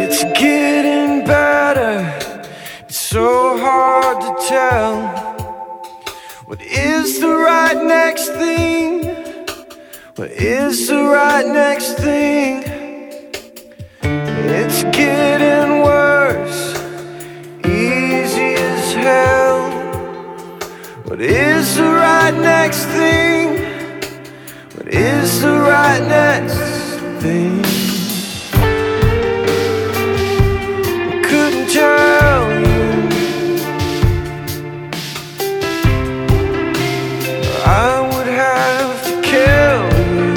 It's getting better. It's so hard to tell. What is the right next thing? What is the right next thing? It's getting worse, easy as hell. What is the right next thing? What is the right next thing? I couldn't tell you. I would have to kill you.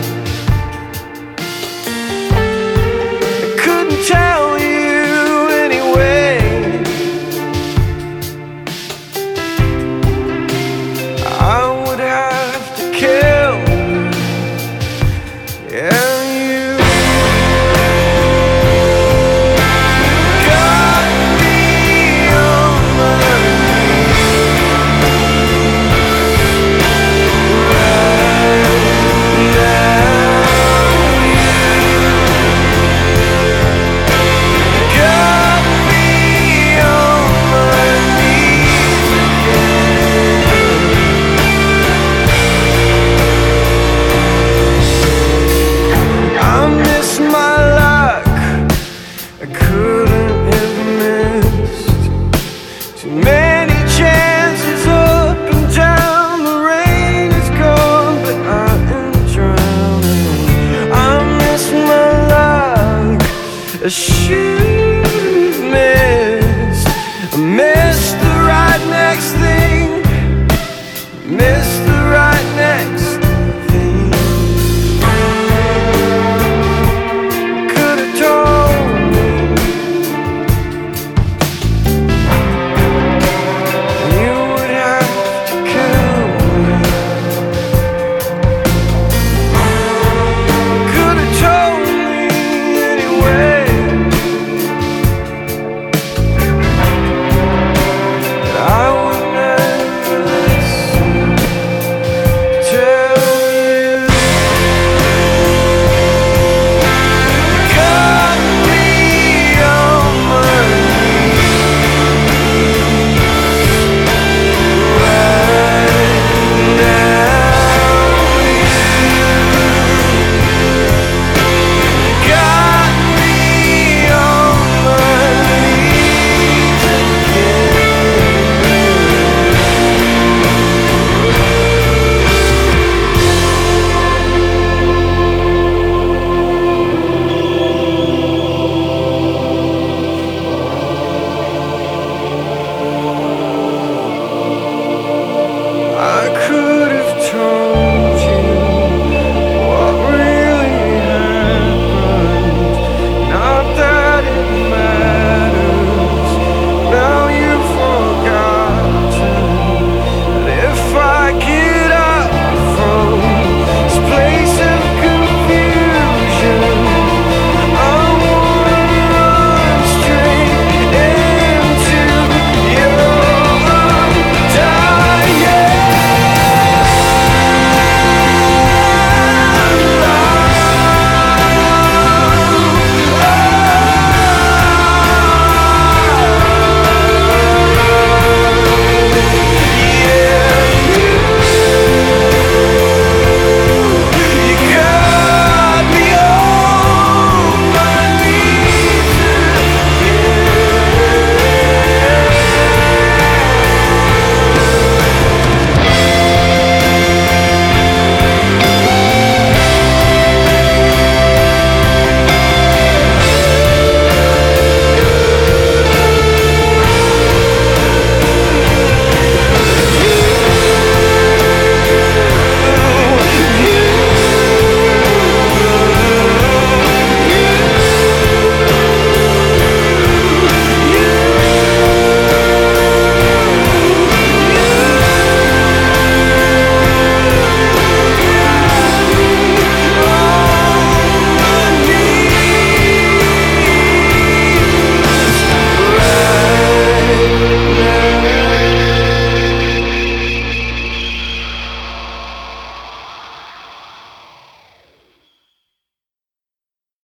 I couldn't tell you anyway. I would have to kill you. Yeah, you got me on my I should have missed.